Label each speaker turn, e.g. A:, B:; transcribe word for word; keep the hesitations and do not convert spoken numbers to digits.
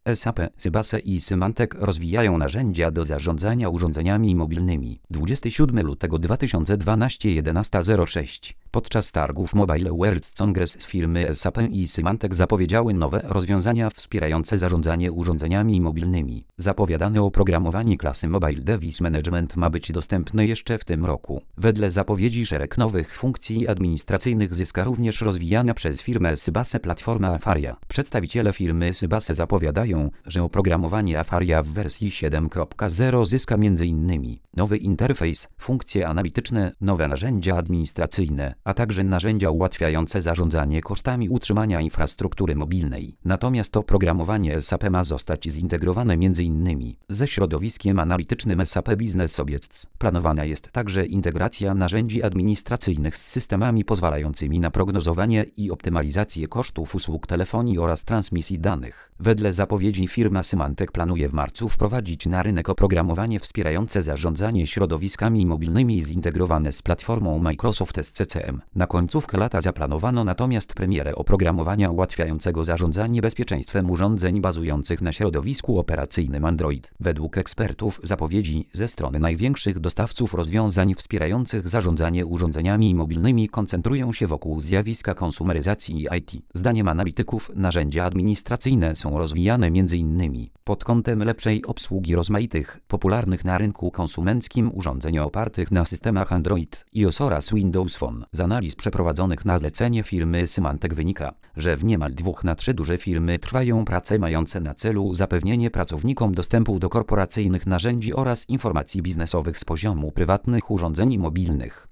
A: S A P, Sybase i Symantec rozwijają narzędzia do zarządzania urządzeniami mobilnymi. dwudziestego siódmego lutego dwa tysiące dwunastego jedenasta zero sześć. Podczas targów Mobile World Congress z firmy S A P i Symantec zapowiedziały nowe rozwiązania wspierające zarządzanie urządzeniami mobilnymi. Zapowiadane oprogramowanie klasy Mobile Device Management ma być dostępne jeszcze w tym roku. Wedle zapowiedzi szereg nowych funkcji administracyjnych zyska również rozwijana przez firmę Sybase platforma Afaria. Przedstawiciele firmy Sybase zapowiadają, że oprogramowanie Afaria w wersji siedem kropka zero zyska między innymi nowy interfejs, funkcje analityczne, nowe narzędzia administracyjne, a także narzędzia ułatwiające zarządzanie kosztami utrzymania infrastruktury mobilnej. Natomiast oprogramowanie S A P ma zostać zintegrowane między innymi ze środowiskiem analitycznym S A P Business Objects. Planowana jest także integracja narzędzi administracyjnych z systemami pozwalającymi na prognozowanie i optymalizację kosztów usług telefonii oraz transmisji danych. Wedle zapowiedzi firma Symantec planuje w marcu wprowadzić na rynek oprogramowanie wspierające zarządzanie środowiskami mobilnymi zintegrowane z platformą Microsoft S C C M. Na końcówkę lata zaplanowano natomiast premierę oprogramowania ułatwiającego zarządzanie bezpieczeństwem urządzeń bazujących na środowisku operacyjnym Android. Według ekspertów zapowiedzi ze strony największych dostawców rozwiązań wspierających zarządzanie urządzeniami mobilnymi koncentrują się wokół zjawiska konsumeryzacji i I T. Zdaniem analityków narzędzia administracyjne są rozwijane między innymi pod kątem lepszej obsługi rozmaitych, popularnych na rynku konsumenckim urządzeń opartych na systemach Android, iOS oraz Windows Phone. Z analiz przeprowadzonych na zlecenie firmy Symantec wynika, że w niemal dwóch na trzy duże firmy trwają prace mające na celu zapewnienie pracownikom dostępu do korporacyjnych narzędzi oraz informacji biznesowych z poziomu prywatnych urządzeń mobilnych.